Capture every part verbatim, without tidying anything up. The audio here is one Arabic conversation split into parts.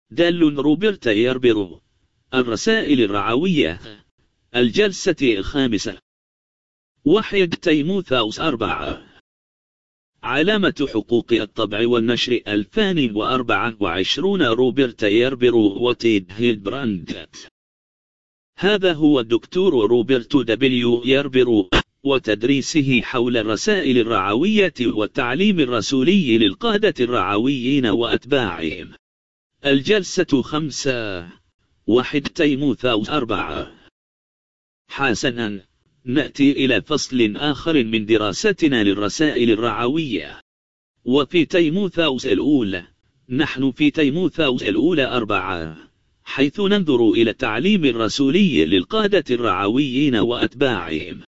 دال روبرت يربرو. الرسائل الرعوية. الجلسة الخامسة. واحد تيموثاوس أربعة. علامة حقوق الطبع والنشر ألفان وأربعة وعشرون روبرت يربرو وتيد هيلبراند. هذا هو الدكتور روبرت دبليو يربرو، وتدريسه حول الرسائل الرعوية والتعليم الرسولي للقادة الرعويين وأتباعهم. الجلسة خمسة. واحد تيموثاوس أربعة. حسنا، نأتي إلى فصل آخر من دراستنا للرسائل الرعوية. وفي تيموثاوس الأولى، نحن في تيموثاوس الأولى أربعة، حيث ننظر إلى التعليم الرسولي للقادة الرعويين وأتباعهم.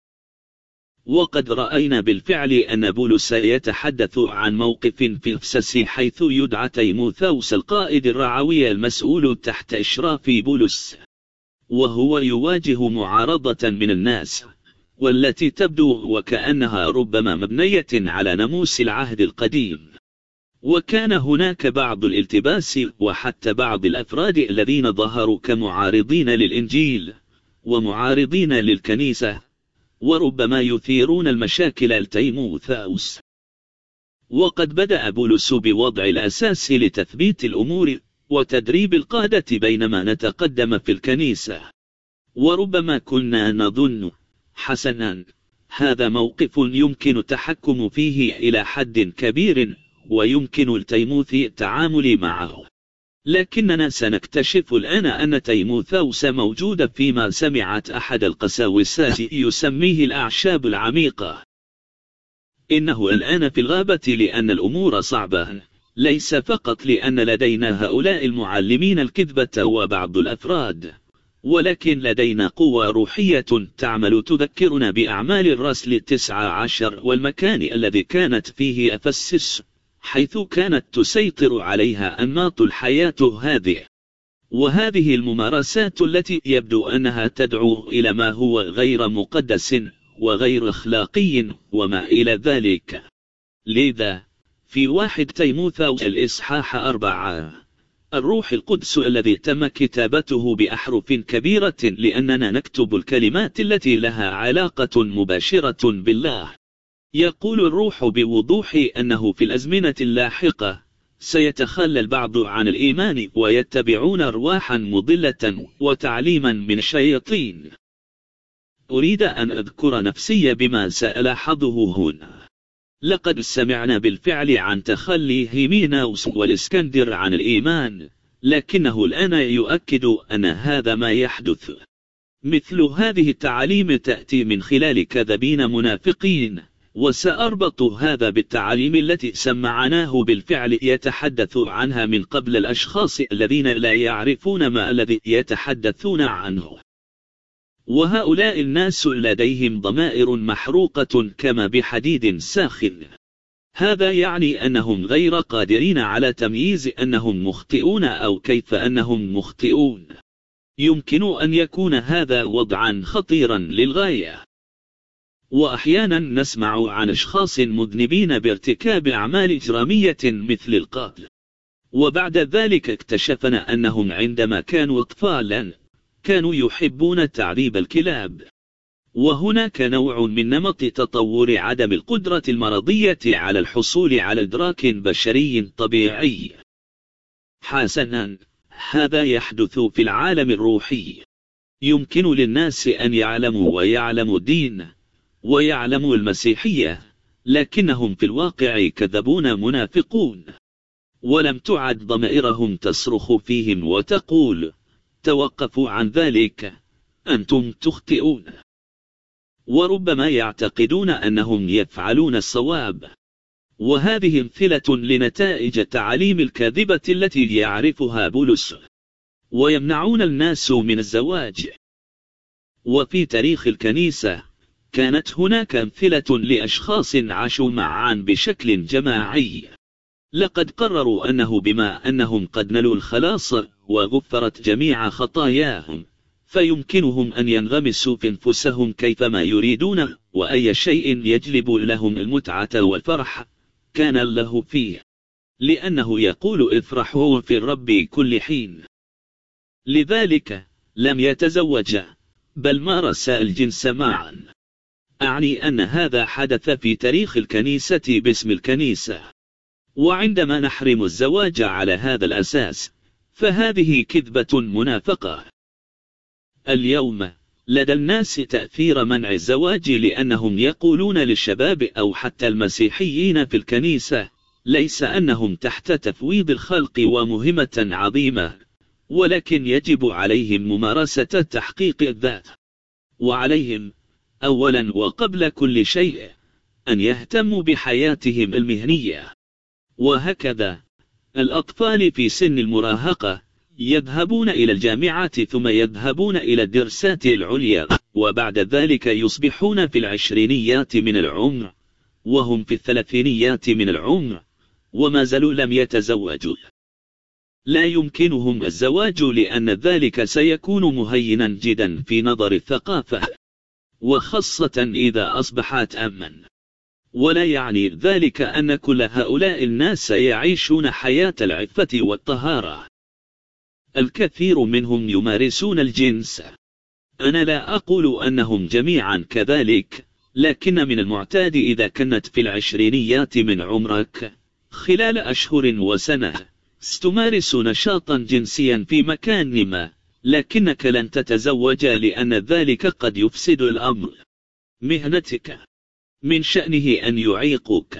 وقد رأينا بالفعل أن بولس يتحدث عن موقف في أفسس، حيث يدعى تيموثاوس القائد الرعوي المسؤول تحت إشراف بولس، وهو يواجه معارضة من الناس، والتي تبدو وكأنها ربما مبنية على ناموس العهد القديم. وكان هناك بعض الالتباس، وحتى بعض الأفراد الذين ظهروا كمعارضين للإنجيل ومعارضين للكنيسة، وربما يثيرون المشاكل لتيموثاوس. وقد بدأ بولس بوضع الأساس لتثبيت الأمور وتدريب القادة بينما نتقدم في الكنيسة. وربما كنا نظن حسنا، هذا موقف يمكن التحكم فيه إلى حد كبير، ويمكن لتيموثي التعامل معه. لكننا سنكتشف الآن أن تيموثاوس موجود فيما سمعت أحد القساوسات يسميه الأعشاب العميقة. إنه الآن في الغابة لأن الأمور صعبة، ليس فقط لأن لدينا هؤلاء المعلمين الكذبة وبعض الأفراد، ولكن لدينا قوة روحية تعمل تذكرنا بأعمال الرسل التسعة عشر والمكان الذي كانت فيه أفسس، حيث كانت تسيطر عليها أنماط الحياة هذه. وهذه الممارسات التي يبدو أنها تدعو إلى ما هو غير مقدس وغير أخلاقي وما إلى ذلك. لذا في واحد تيموثاوس الإصحاح أربعة، الروح القدس الذي تم كتابته بأحرف كبيرة لأننا نكتب الكلمات التي لها علاقة مباشرة بالله. يقول الروح بوضوح أنه في الأزمنة اللاحقة سيتخلى البعض عن الإيمان ويتبعون أرواحا مضلة وتعليما من الشياطين. أريد أن أذكر نفسي بما سألاحظه هنا. لقد سمعنا بالفعل عن تخلي هيميناوس والإسكندر عن الإيمان، لكنه الآن يؤكد أن هذا ما يحدث. مثل هذه التعاليم تأتي من خلال كذبين منافقين، وسأربط هذا بالتعاليم التي سمعناه بالفعل يتحدث عنها من قبل الأشخاص الذين لا يعرفون ما الذي يتحدثون عنه. وهؤلاء الناس لديهم ضمائر محروقة كما بحديد ساخن. هذا يعني أنهم غير قادرين على تمييز أنهم مخطئون أو كيف أنهم مخطئون. يمكن أن يكون هذا وضعا خطيرا للغاية. وأحيانا نسمع عن أشخاص مذنبين بارتكاب أعمال إجرامية مثل القتل، وبعد ذلك اكتشفنا أنهم عندما كانوا أطفالا كانوا يحبون تعذيب الكلاب. وهناك نوع من نمط تطور عدم القدرة المرضية على الحصول على إدراك بشري طبيعي. حسنا، هذا يحدث في العالم الروحي. يمكن للناس أن يعلموا ويعلموا الدين ويعلموا المسيحية، لكنهم في الواقع كذبون منافقون. ولم تعد ضمائرهم تصرخ فيهم وتقول: توقفوا عن ذلك، أنتم تخطئون. وربما يعتقدون أنهم يفعلون الصواب. وهذه امثلة لنتائج التعاليم الكاذبة التي يعرفها بولس. ويمنعون الناس من الزواج. وفي تاريخ الكنيسة كانت هناك امثلة لأشخاص عاشوا معا بشكل جماعي. لقد قرروا أنه بما أنهم قد نلوا الخلاص وغفرت جميع خطاياهم، فيمكنهم أن ينغمسوا في أنفسهم كيفما يريدون، وأي شيء يجلب لهم المتعة والفرح كان له فيه. لأنه يقول افرحوا في الرب كل حين. لذلك لم يتزوج، بل مارس الجنس معا. أعني أن هذا حدث في تاريخ الكنيسة باسم الكنيسة. وعندما نحرم الزواج على هذا الأساس فهذه كذبة منافقة. اليوم لدى الناس تأثير منع الزواج لأنهم يقولون للشباب أو حتى المسيحيين في الكنيسة ليس أنهم تحت تفويض الخلق ومهمة عظيمة، ولكن يجب عليهم ممارسة تحقيق الذات. وعليهم أولا وقبل كل شيء أن يهتموا بحياتهم المهنية. وهكذا الأطفال في سن المراهقة يذهبون إلى الجامعة ثم يذهبون إلى الدراسات العليا، وبعد ذلك يصبحون في العشرينيات من العمر وهم في الثلاثينيات من العمر وما زالوا لم يتزوجوا. لا يمكنهم الزواج لأن ذلك سيكون مهينا جدا في نظر الثقافة، وخاصة إذا أصبحت أمن. ولا يعني ذلك أن كل هؤلاء الناس يعيشون حياة العفة والطهارة. الكثير منهم يمارسون الجنس. أنا لا أقول أنهم جميعا كذلك، لكن من المعتاد إذا كانت في العشرينيات من عمرك خلال أشهر وسنة ستمارس نشاطا جنسيا في مكان ما، لكنك لن تتزوج لأن ذلك قد يفسد الأمر. مهنتك من شأنه أن يعيقوك.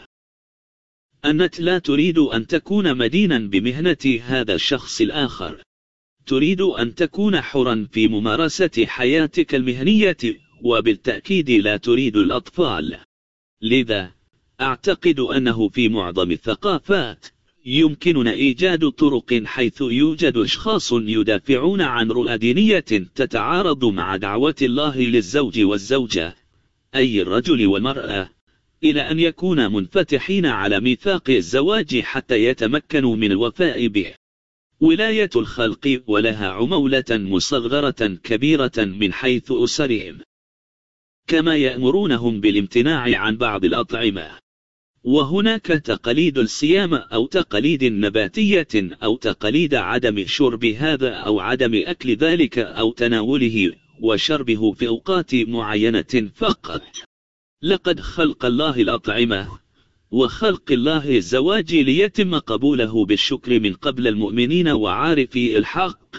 أنت لا تريد أن تكون مدينا بمهنة هذا الشخص الآخر، تريد أن تكون حرا في ممارسة حياتك المهنية، وبالتأكيد لا تريد الأطفال. لذا أعتقد أنه في معظم الثقافات يمكننا إيجاد طرق حيث يوجد أشخاص يدافعون عن رؤى دينية تتعارض مع دعوة الله للزوج والزوجة، أي الرجل والمرأة، إلى أن يكونوا منفتحين على ميثاق الزواج حتى يتمكنوا من الوفاء به. ولاية الخلق ولها عمولة مصغرة كبيرة من حيث أسرهم، كما يأمرونهم بالامتناع عن بعض الأطعمة. وهناك تقاليد الصيام أو تقاليد نباتية أو تقاليد عدم شرب هذا أو عدم أكل ذلك أو تناوله وشربه في أوقات معينة فقط. لقد خلق الله الأطعمة وخلق الله الزواج ليتم قبوله بالشكر من قبل المؤمنين وعارفي الحق.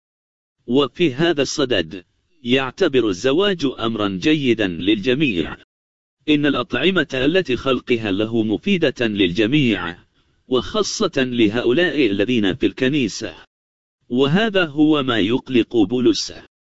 وفي هذا الصدد يعتبر الزواج أمرا جيدا للجميع. إن الأطعمة التي خلقها له مفيدة للجميع، وخاصة لهؤلاء الذين في الكنيسة. وهذا هو ما يقلق بولس.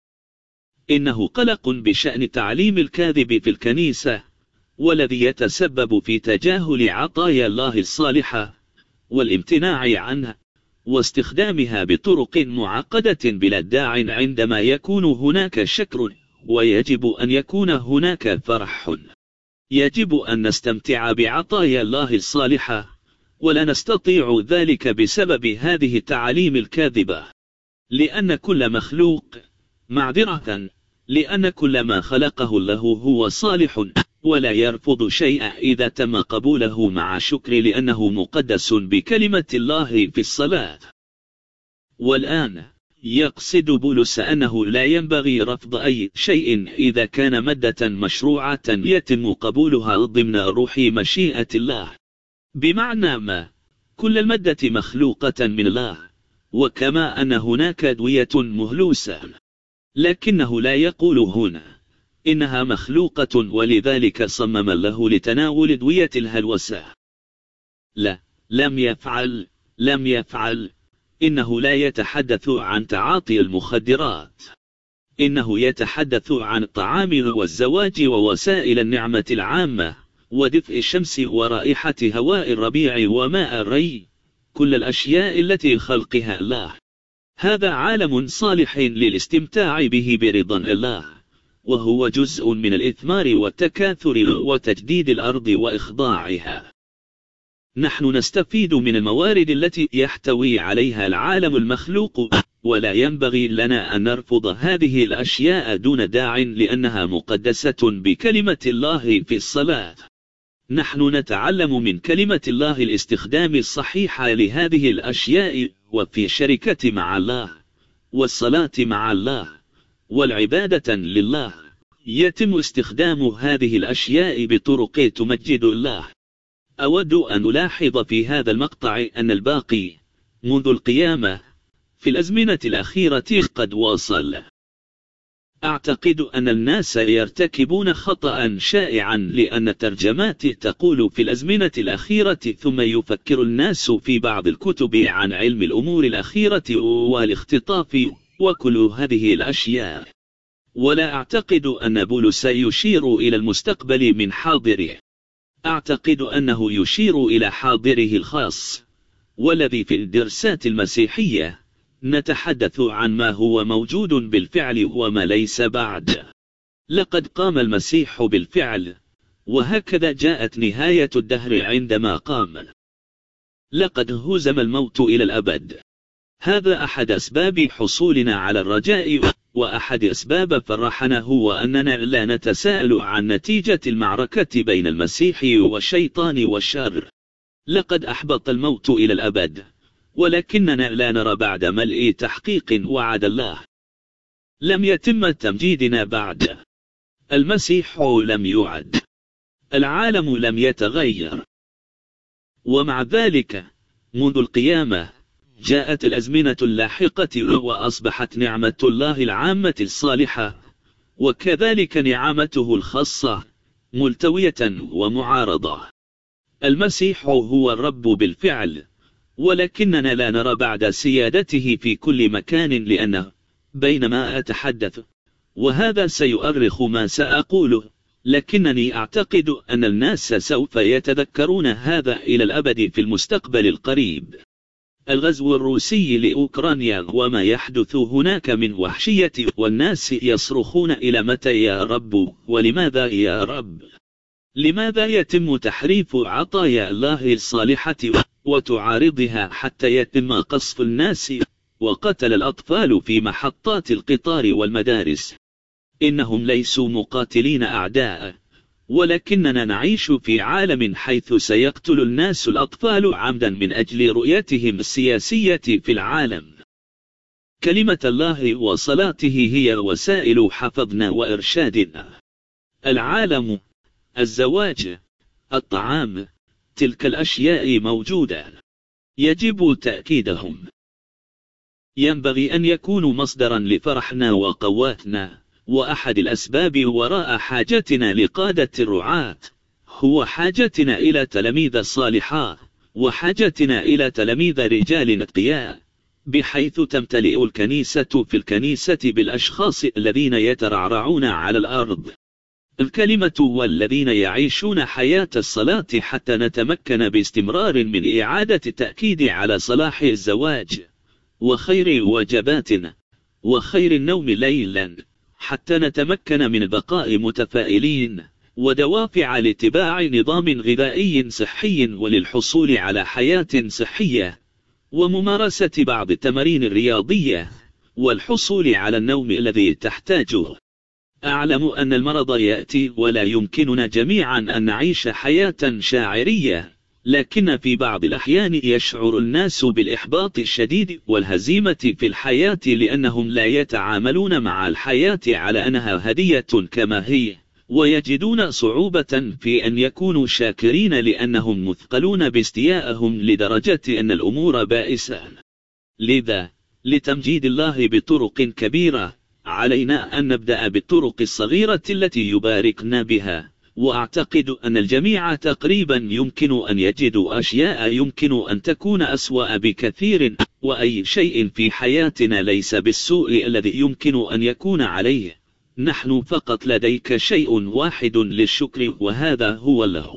إنه قلق بشأن تعليم الكاذب في الكنيسة، والذي يتسبب في تجاهل عطايا الله الصالحة والامتناع عنها واستخدامها بطرق معقدة بلا داع عندما يكون هناك شكر ويجب أن يكون هناك فرح. يجب أن نستمتع بعطايا الله الصالحة، ولا نستطيع ذلك بسبب هذه التعاليم الكاذبة. لأن كل مخلوق معذرة لأن كل ما خلقه الله هو صالح، ولا يرفض شيء إذا تم قبوله مع شكر لأنه مقدس بكلمة الله في الصلاة. والآن يقصد بولس أنه لا ينبغي رفض أي شيء إذا كان مادة مشروعة يتم قبولها ضمن روح مشيئة الله. بمعنى ما كل المادة مخلوقة من الله، وكما أن هناك أدوية مهلوسة، لكنه لا يقول هنا إنها مخلوقة ولذلك صمم الله لتناول أدوية الهلوسة. لا، لم يفعل لم يفعل إنه لا يتحدث عن تعاطي المخدرات، إنه يتحدث عن الطعام والزواج ووسائل النعمة العامة ودفء الشمس ورائحة هواء الربيع وماء الري، كل الأشياء التي خلقها الله. هذا عالم صالح للاستمتاع به برضا الله، وهو جزء من الإثمار والتكاثر وتجديد الأرض وإخضاعها. نحن نستفيد من الموارد التي يحتوي عليها العالم المخلوق، ولا ينبغي لنا أن نرفض هذه الأشياء دون داع لأنها مقدسة بكلمة الله في الصلاة. نحن نتعلم من كلمة الله الاستخدام الصحيح لهذه الأشياء، وفي شركة مع الله، والصلاة مع الله، والعبادة لله، يتم استخدام هذه الأشياء بطرق تمجد الله. أود أن ألاحظ في هذا المقطع أن الباقي منذ القيامة في الأزمنة الأخيرة قد وصل. أعتقد أن الناس يرتكبون خطأ شائعا، لأن الترجمات تقول في الأزمنة الأخيرة، ثم يفكر الناس في بعض الكتب عن علم الأمور الأخيرة والاختطاف وكل هذه الأشياء. ولا أعتقد أن بولس يشير إلى المستقبل من حاضره، أعتقد أنه يشير إلى حاضره الخاص، والذي في الدراسات المسيحية نتحدث عن ما هو موجود بالفعل وما ليس بعد. لقد قام المسيح بالفعل، وهكذا جاءت نهاية الدهر عندما قام. لقد هزم الموت إلى الأبد. هذا أحد أسباب حصولنا على الرجاء، وأحد أسباب فرحنا هو أننا لا نتساءل عن نتيجة المعركة بين المسيح والشيطان والشر. لقد أحبط الموت إلى الأبد، ولكننا لا نرى بعد ملء تحقيق وعد الله. لم يتم تمجيدنا بعد. المسيح لم يعد. العالم لم يتغير. ومع ذلك منذ القيامة جاءت الأزمنة اللاحقة، وأصبحت نعمة الله العامة الصالحة وكذلك نعمته الخاصة ملتوية ومعارضة. المسيح هو الرب بالفعل، ولكننا لا نرى بعد سيادته في كل مكان، لأنه بينما أتحدث وهذا سيؤرخ ما سأقوله، لكنني أعتقد أن الناس سوف يتذكرون هذا إلى الأبد في المستقبل القريب. الغزو الروسي لأوكرانيا وما يحدث هناك من وحشية، والناس يصرخون إلى متى يا رب؟ ولماذا يا رب؟ لماذا يتم تحريف عطايا الله الصالحة وتعارضها حتى يتم قصف الناس وقتل الأطفال في محطات القطار والمدارس؟ إنهم ليسوا مقاتلين أعداء، ولكننا نعيش في عالم حيث سيقتل الناس الأطفال عمدا من أجل رؤيتهم السياسية في العالم. كلمة الله وصلاته هي وسائل حفظنا وإرشادنا. العالم، الزواج، الطعام، تلك الأشياء موجودة، يجب تأكيدهم. ينبغي أن يكونوا مصدرا لفرحنا وقواتنا، وأحد الأسباب وراء حاجتنا لقادة الرعاة هو حاجتنا إلى تلاميذ صالحات، وحاجتنا إلى تلاميذ رجال أتقياء، بحيث تمتلئ الكنيسة في الكنيسة بالأشخاص الذين يترعرعون على الأرض. الكلمة والذين يعيشون حياة الصلاة حتى نتمكن باستمرار من إعادة التأكيد على صلاح الزواج وخير وجباتنا وخير النوم ليلا، حتى نتمكن من البقاء متفائلين، ودوافع لاتباع نظام غذائي صحي وللحصول على حياة صحية، وممارسة بعض التمارين الرياضية، والحصول على النوم الذي تحتاجه. أعلم أن المرض يأتي ولا يمكننا جميعا أن نعيش حياة شاعرية، لكن في بعض الأحيان يشعر الناس بالإحباط الشديد والهزيمة في الحياة، لأنهم لا يتعاملون مع الحياة على أنها هدية كما هي، ويجدون صعوبة في أن يكونوا شاكرين لأنهم مثقلون باستيائهم لدرجة أن الأمور بائسة. لذا لتمجيد الله بطرق كبيرة علينا أن نبدأ بالطرق الصغيرة التي يباركنا بها، وأعتقد أن الجميع تقريبا يمكن أن يجدوا أشياء يمكن أن تكون أسوأ بكثير، وأي شيء في حياتنا ليس بالسوء الذي يمكن أن يكون عليه. نحن فقط لديك شيء واحد للشكر، وهذا هو الله.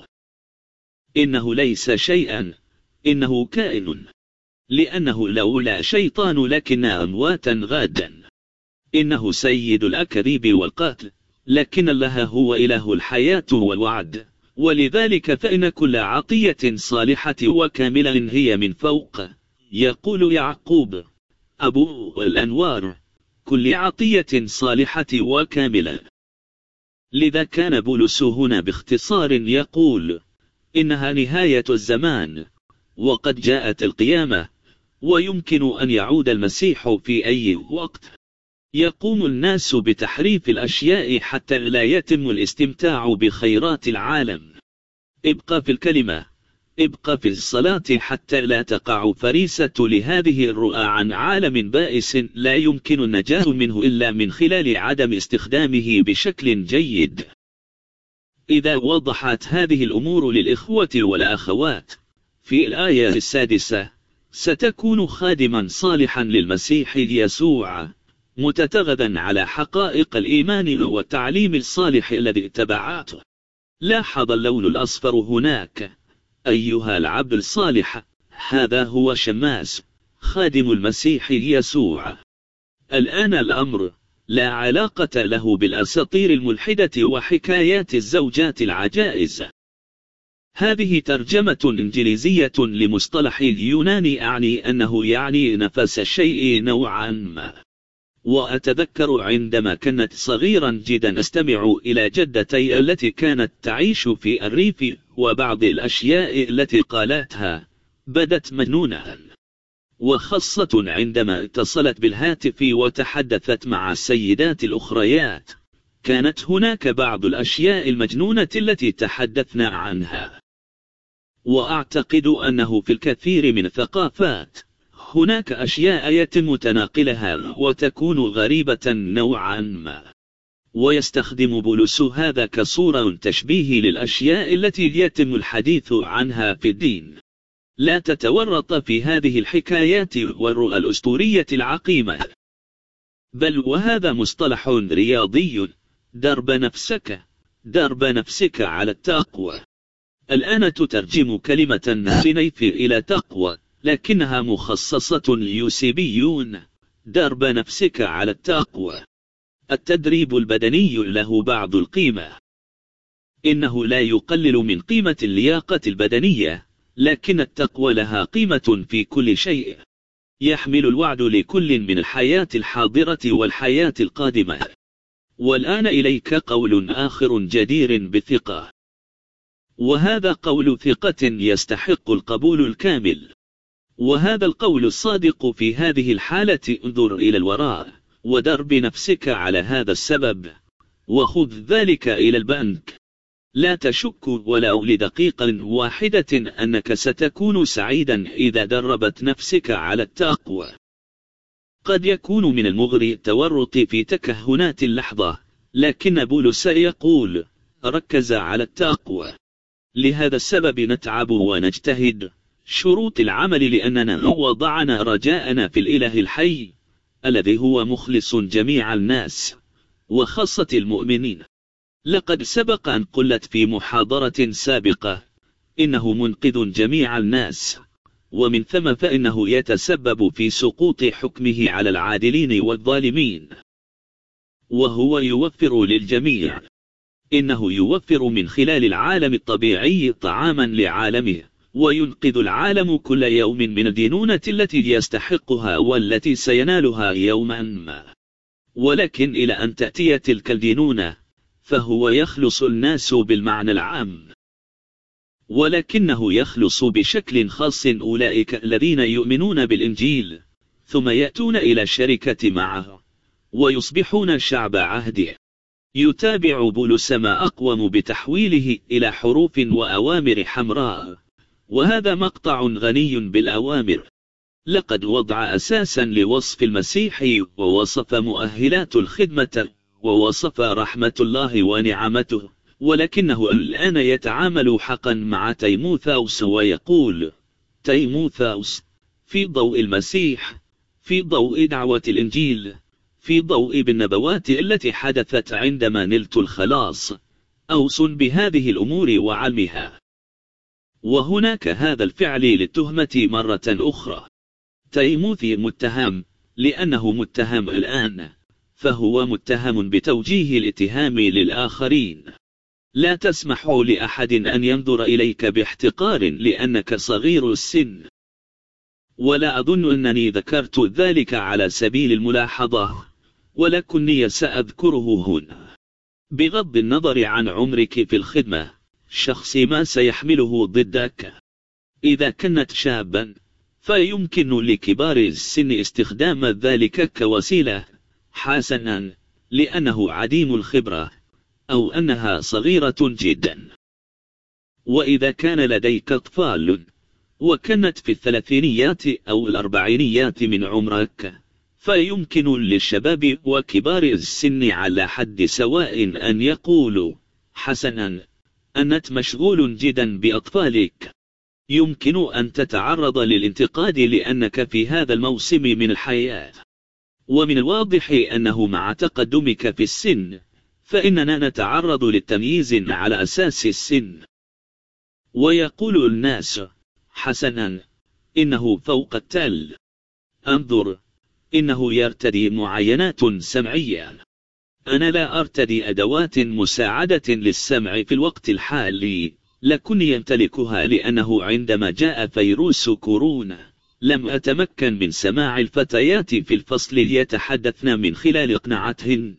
إنه ليس شيئا، إنه كائن، لأنه لولا شيطان لكنا أمواتا غادا. إنه سيد الأكاذيب والقتل، لكن الله هو إله الحياة والوعد، ولذلك فإن كل عطية صالحة وكاملة هي من فوق. يقول يعقوب أبو الأنوار: كل عطية صالحة وكاملة. لذا كان بولس هنا باختصار يقول: إنها نهاية الزمان، وقد جاءت القيامة، ويمكن أن يعود المسيح في أي وقت. يقوم الناس بتحريف الأشياء حتى لا يتم الاستمتاع بخيرات العالم. ابقى في الكلمة، ابقى في الصلاة حتى لا تقع فريسة لهذه الرؤى عن عالم بائس لا يمكن النجاة منه إلا من خلال عدم استخدامه بشكل جيد. إذا وضحت هذه الأمور للإخوة والأخوات في الآية السادسة، ستكون خادما صالحا للمسيح يسوع، متتغذا على حقائق الإيمان والتعليم الصالح الذي اتبعته. لاحظ اللون الأصفر هناك. أيها العبد الصالح، هذا هو شماس، خادم المسيح يسوع. الآن الأمر لا علاقة له بالأساطير الملحدة وحكايات الزوجات العجائز. هذه ترجمة إنجليزية لمصطلح اليوناني أعني أنه يعني نفس الشيء نوعا ما. وأتذكر عندما كنت صغيرا جدا أستمع إلى جدتي التي كانت تعيش في الريف، وبعض الأشياء التي قالتها بدت مجنونة، وخاصة عندما اتصلت بالهاتف وتحدثت مع السيدات الأخريات. كانت هناك بعض الأشياء المجنونة التي تحدثنا عنها. وأعتقد أنه في الكثير من الثقافات هناك أشياء يتم تناقلها وتكون غريبة نوعا ما، ويستخدم بولس هذا كصورة تشبيه للأشياء التي يتم الحديث عنها في الدين. لا تتورط في هذه الحكايات والرؤى الأسطورية العقيمة، بل وهذا مصطلح رياضي. درب نفسك، درب نفسك على التقوى. الآن تترجم كلمة سنيف إلى تقوى، لكنها مخصصة ليوسيبيون. درب نفسك على التقوى. التدريب البدني له بعض القيمة. إنه لا يقلل من قيمة اللياقة البدنية، لكن التقوى لها قيمة في كل شيء. يحمل الوعد لكل من الحياة الحاضرة والحياة القادمة. والآن إليك قول آخر جدير بالثقة، وهذا قول ثقة يستحق القبول الكامل. وهذا القول الصادق في هذه الحالة: انظر إلى الوراء ودرب نفسك على هذا السبب، وخذ ذلك إلى البنك. لا تشك ولو لدقيقة واحدة أنك ستكون سعيدا إذا دربت نفسك على التقوى. قد يكون من المغري التورط في تكهنات اللحظة، لكن بولس يقول: ركز على التقوى. لهذا السبب نتعب ونجتهد. شروط العمل لأننا وضعنا رجاءنا في الإله الحي الذي هو مخلص جميع الناس وخاصة المؤمنين. لقد سبق أن قلت في محاضرة سابقة إنه منقذ جميع الناس، ومن ثم فإنه يتسبب في سقوط حكمه على العادلين والظالمين، وهو يوفر للجميع. إنه يوفر من خلال العالم الطبيعي طعاما لعالمه، وينقذ العالم كل يوم من الدينونة التي يستحقها والتي سينالها يوما ما. ولكن إلى أن تأتي تلك الدينونة فهو يخلص الناس بالمعنى العام، ولكنه يخلص بشكل خاص أولئك الذين يؤمنون بالإنجيل ثم يأتون إلى الشركة معه ويصبحون شعب عهده. يتابع بولس ما أقوم بتحويله إلى حروف وأوامر حمراء، وهذا مقطع غني بالأوامر. لقد وضع أساسا لوصف المسيح، ووصف مؤهلات الخدمة، ووصف رحمة الله ونعمته، ولكنه الآن يتعامل حقا مع تيموثاوس ويقول: تيموثاوس، في ضوء المسيح، في ضوء دعوة الإنجيل، في ضوء بالنبوات التي حدثت عندما نلت الخلاص، أوصن بهذه الأمور وعلمها. وهناك هذا الفعل للتهمة مرة أخرى. تيموثي متهم لأنه متهم الآن، فهو متهم بتوجيه الاتهام للآخرين. لا تسمح لأحد أن ينظر إليك باحتقار لأنك صغير السن. ولا أظن أنني ذكرت ذلك على سبيل الملاحظة، ولكني سأذكره هنا. بغض النظر عن عمرك في الخدمة، شخص ما سيحمله ضدك. إذا كنت شابا فيمكن لكبار السن استخدام ذلك كوسيلة، حسنا، لأنه عديم الخبرة أو أنها صغيرة جدا. وإذا كان لديك أطفال وكانت في الثلاثينيات أو الأربعينيات من عمرك، فيمكن للشباب وكبار السن على حد سواء أن يقولوا: حسنا، أنت مشغول جدا بأطفالك. يمكن أن تتعرض للانتقاد لأنك في هذا الموسم من الحياة، ومن الواضح أنه مع تقدمك في السن فإننا نتعرض للتمييز على أساس السن. ويقول الناس: حسنا، إنه فوق التل. انظر، إنه يرتدي معاينات سمعية. أنا لا أرتدي أدوات مساعدة للسمع في الوقت الحالي، لكني يمتلكها لأنه عندما جاء فيروس كورونا لم أتمكن من سماع الفتيات في الفصل يتحدثن من خلال إقناعاتهن.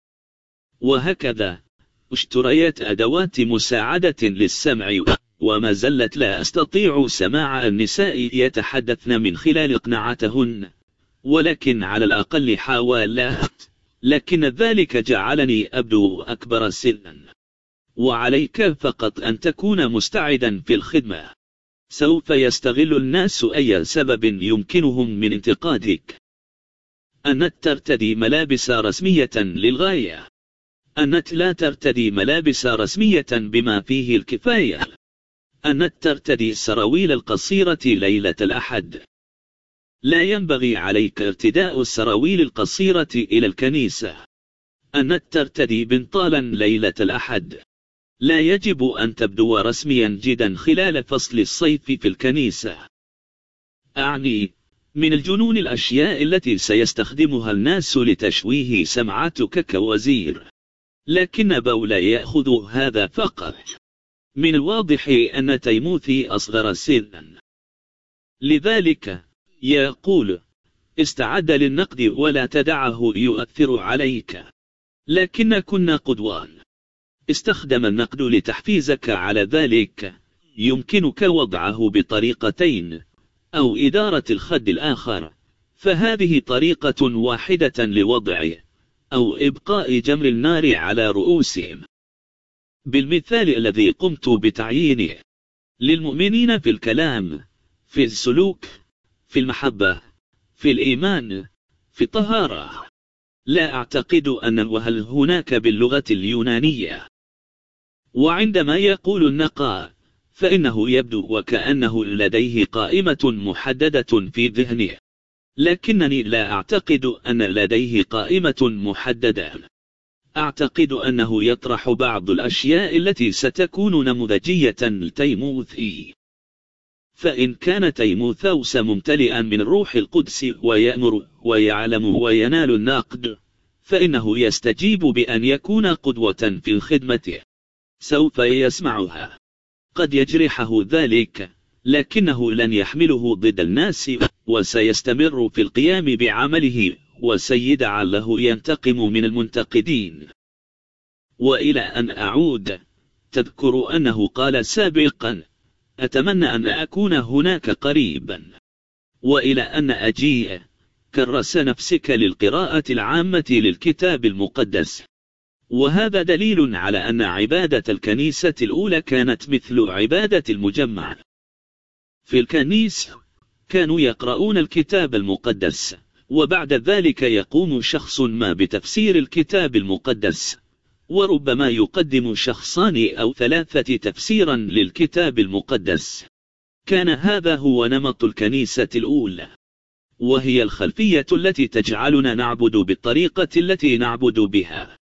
وهكذا اشتريت أدوات مساعدة للسمع، وما زلت لا أستطيع سماع النساء يتحدثن من خلال إقناعاتهن، ولكن على الأقل حاولت، لكن ذلك جعلني أبدو أكبر سنا. وعليك فقط أن تكون مستعدا في الخدمة. سوف يستغل الناس أي سبب يمكنهم من انتقادك. أنت ترتدي ملابس رسمية للغاية. أنت لا ترتدي ملابس رسمية بما فيه الكفاية. أنت ترتدي السراويل القصيرة ليلة الأحد. لا ينبغي عليك ارتداء السراويل القصيرة إلى الكنيسة. أنت ترتدي بنطالا ليلة الأحد. لا يجب أن تبدو رسميا جدا خلال فصل الصيف في الكنيسة. أعني من الجنون الأشياء التي سيستخدمها الناس لتشويه سمعتك كوزير. لكن باول يأخذ هذا فقط. من الواضح أن تيموثي أصغر سنا، لذلك يقول: استعد للنقد ولا تدعه يؤثر عليك. لكن كنا قدوان. استخدم النقد لتحفيزك على ذلك. يمكنك وضعه بطريقتين، أو إدارة الخد الآخر، فهذه طريقة واحدة لوضعه، أو إبقاء جمر النار على رؤوسهم. بالمثال الذي قمت بتعيينه للمؤمنين في الكلام، في السلوك، في المحبة، في الإيمان، في الطهارة. لا أعتقد أن وهل هناك باللغة اليونانية. وعندما يقول النقاء فإنه يبدو وكأنه لديه قائمة محددة في ذهنه، لكنني لا أعتقد أن لديه قائمة محددة. أعتقد أنه يطرح بعض الأشياء التي ستكون نموذجية لتيموثي. فإن كان تيموثاوس ممتلئا من الروح القدس ويأمر ويعلم وينال النقد، فإنه يستجيب بأن يكون قدوة في الخدمة. سوف يسمعها. قد يجرحه ذلك، لكنه لن يحمله ضد الناس، وسيستمر في القيام بعمله، وسيدع له ينتقم من المنتقدين. وإلى أن أعود، تذكر أنه قال سابقا: أتمنى أن أكون هناك قريبا. وإلى أن أجيء، كرس نفسك للقراءة العامة للكتاب المقدس. وهذا دليل على أن عبادة الكنيسة الأولى كانت مثل عبادة المجمع. في الكنيسة كانوا يقرؤون الكتاب المقدس، وبعد ذلك يقوم شخص ما بتفسير الكتاب المقدس، وربما يقدم شخصان أو ثلاثة تفسيرا للكتاب المقدس. كان هذا هو نمط الكنيسة الأولى، وهي الخلفية التي تجعلنا نعبد بالطريقة التي نعبد بها.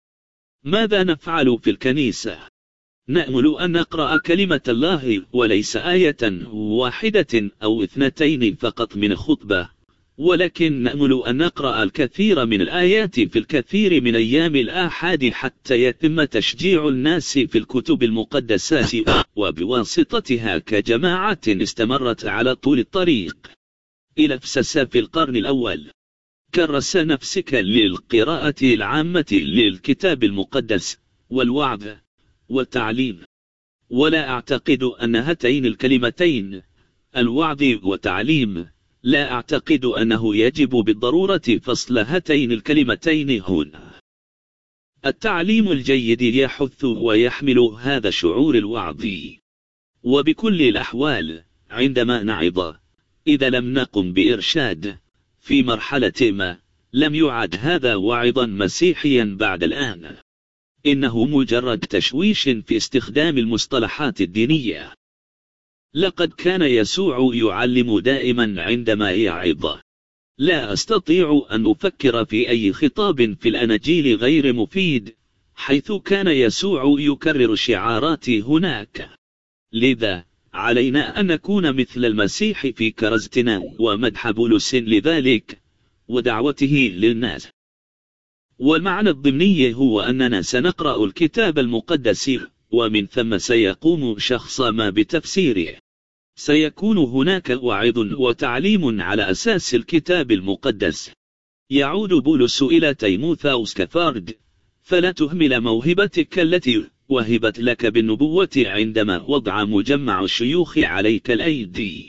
ماذا نفعل في الكنيسة؟ نأمل أن نقرأ كلمة الله وليس آية واحدة أو اثنتين فقط من الخطبة، ولكن نأمل أن نقرأ الكثير من الآيات في الكثير من أيام الآحاد حتى يتم تشجيع الناس في الكتب المقدسة، وبواسطتها كجماعة استمرت على طول الطريق إلى أفسس في القرن الأول. كرس نفسك للقراءة العامة للكتاب المقدس والوعظ والتعليم. ولا أعتقد أن هاتين الكلمتين الوعظ وتعليم لا أعتقد أنه يجب بالضرورة فصل هاتين الكلمتين هنا. التعليم الجيد يحث ويحمل هذا الشعور الوعظي، وبكل الأحوال عندما نعظ إذا لم نقم بإرشاد في مرحلة ما لم يعد هذا واعظا مسيحيا بعد الآن، إنه مجرد تشويش في استخدام المصطلحات الدينية. لقد كان يسوع يعلم دائما عندما يعظ. لا أستطيع أن أفكر في أي خطاب في الأناجيل غير مفيد حيث كان يسوع يكرر الشعارات هناك. لذا علينا أن نكون مثل المسيح في كرزتنا ومدح بولس لذلك ودعوته للناس. والمعنى الضمني هو أننا سنقرأ الكتاب المقدس ومن ثم سيقوم شخص ما بتفسيره. سيكون هناك وعظ وتعليم على أساس الكتاب المقدس. يعود بولس إلى تيموثاوس كفارد: فلا تهمل موهبتك التي وهبت لك بالنبوة عندما وضع مجمع الشيوخ عليك الأيدي.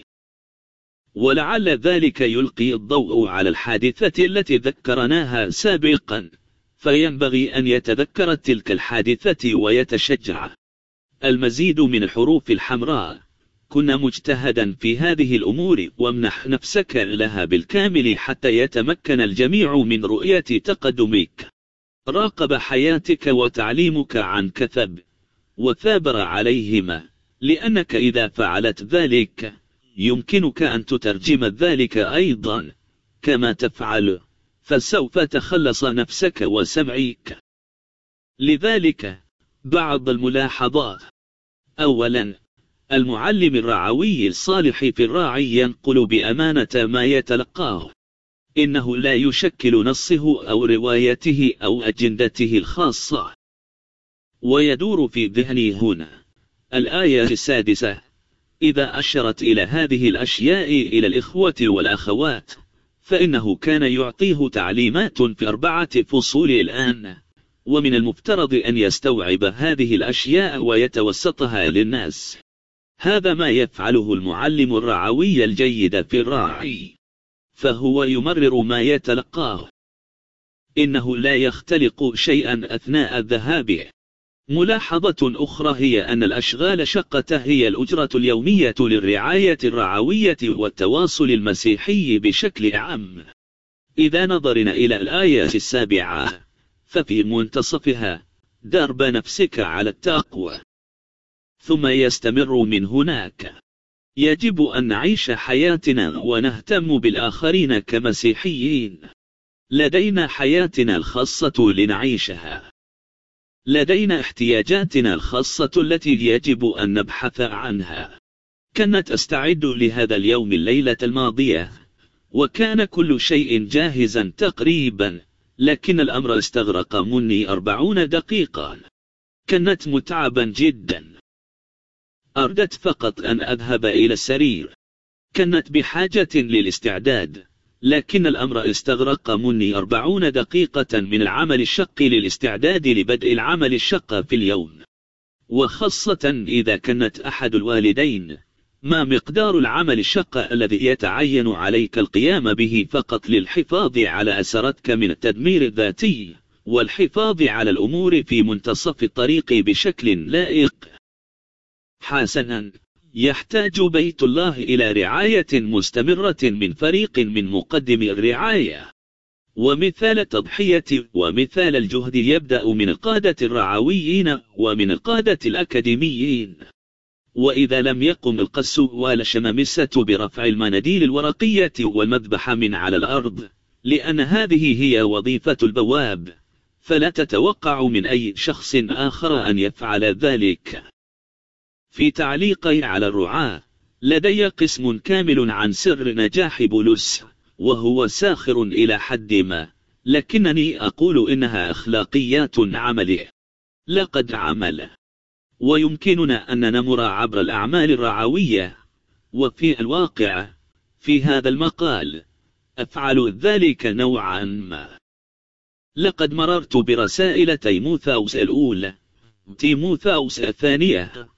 ولعل ذلك يلقي الضوء على الحادثة التي ذكرناها سابقا، فينبغي أن يتذكر تلك الحادثة ويتشجع. المزيد من الحروف الحمراء. كن مجتهدا في هذه الأمور وامنح نفسك لها بالكامل حتى يتمكن الجميع من رؤية تقدمك. راقب حياتك وتعليمك عن كثب وثابر عليهما، لأنك إذا فعلت ذلك يمكنك أن تترجم ذلك أيضا كما تفعل، فسوف تخلص نفسك وسمعك. لذلك بعض الملاحظات. أولا، المعلم الرعوي الصالح في الراعي ينقل بأمانة ما يتلقاه. إنه لا يشكل نصه أو روايته أو أجندته الخاصة. ويدور في ذهني هنا الآية السادسة: إذا أشرت إلى هذه الأشياء إلى الإخوة والأخوات، فإنه كان يعطيه تعليمات في أربعة فصول الآن، ومن المفترض أن يستوعب هذه الأشياء ويتوسطها للناس. هذا ما يفعله المعلم الرعوي الجيد في الراعي، فهو يمرر ما يتلقاه. إنه لا يختلق شيئا أثناء الذهاب. ملاحظة أخرى هي أن الأشغال شقة هي الأجرة اليومية للرعاية الرعوية والتواصل المسيحي بشكل عام. إذا نظرنا إلى الآية السابعة ففي منتصفها: درب نفسك على التقوى. ثم يستمر من هناك: يجب أن نعيش حياتنا ونهتم بالآخرين كمسيحيين. لدينا حياتنا الخاصة لنعيشها. لدينا احتياجاتنا الخاصة التي يجب أن نبحث عنها. كنت أستعد لهذا اليوم الليلة الماضية، وكان كل شيء جاهزا تقريبا، لكن الأمر استغرق مني أربعون دقيقة. كانت متعبا جدا. أردت فقط أن أذهب إلى السرير. كانت بحاجة للاستعداد، لكن الأمر استغرق مني أربعون دقيقة من العمل الشق للاستعداد لبدء العمل الشق في اليوم. وخاصة إذا كانت أحد الوالدين. ما مقدار العمل الشق الذي يتعين عليك القيام به فقط للحفاظ على أسرتك من التدمير الذاتي، والحفاظ على الأمور في منتصف الطريق بشكل لائق؟ حسنا، يحتاج بيت الله إلى رعاية مستمرة من فريق من مقدمي الرعاية. ومثال التضحية ومثال الجهد يبدأ من القادة الرعويين ومن القادة الأكاديميين. وإذا لم يقم القس والشمامسة برفع المناديل الورقية والمذبحة من على الأرض، لأن هذه هي وظيفة البواب، فلا تتوقع من أي شخص آخر أن يفعل ذلك. في تعليقي على الرعاة، لدي قسم كامل عن سر نجاح بولس، وهو ساخر إلى حد ما، لكنني أقول إنها أخلاقيات عمله. لقد عمل. ويمكننا أن نمر عبر الأعمال الرعوية، وفي الواقع في هذا المقال أفعل ذلك نوعا ما. لقد مررت برسائل تيموثاوس الأولى، تيموثاوس الثانية،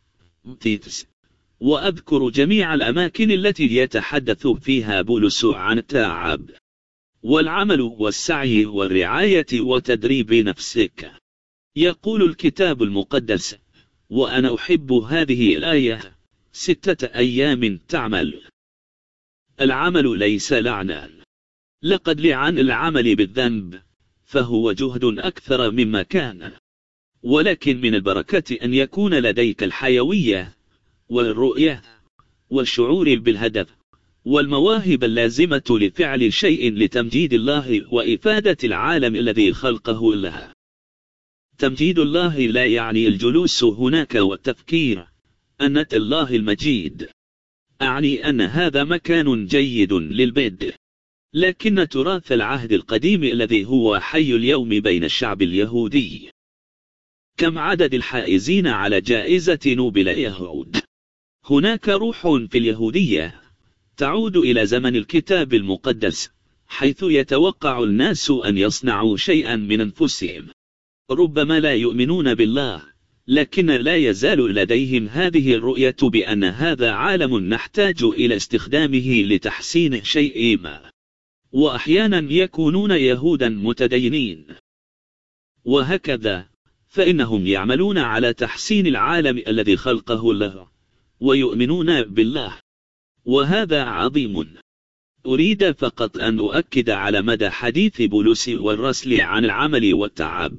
تيتس. وأذكر جميع الأماكن التي يتحدث فيها بولس عن التعب والعمل والسعي والرعاية وتدريب نفسك. يقول الكتاب المقدس: وأنا أحب هذه الآية، ستة أيام تعمل. العمل ليس لعنة، لقد لعن العمل بالذنب، فهو جهد أكثر مما كان، ولكن من البركة أن يكون لديك الحيوية والرؤية والشعور بالهدف والمواهب اللازمة لفعل شيء لتمجيد الله وإفادة العالم الذي خلقه الله. تمجيد الله لا يعني الجلوس هناك والتفكير أن الله المجيد، أعني أن هذا مكان جيد للبدء، لكن تراث العهد القديم الذي هو حي اليوم بين الشعب اليهودي. كم عدد الحائزين على جائزة نوبل يهود؟ هناك روح في اليهودية تعود إلى زمن الكتاب المقدس، حيث يتوقع الناس أن يصنعوا شيئا من أنفسهم. ربما لا يؤمنون بالله، لكن لا يزال لديهم هذه الرؤية بأن هذا عالم نحتاج إلى استخدامه لتحسين شيء ما، وأحيانا يكونون يهودا متدينين. وهكذا فإنهم يعملون على تحسين العالم الذي خلقه الله ويؤمنون بالله، وهذا عظيم. أريد فقط أن أؤكد على مدى حديث بولس والرسل عن العمل والتعب.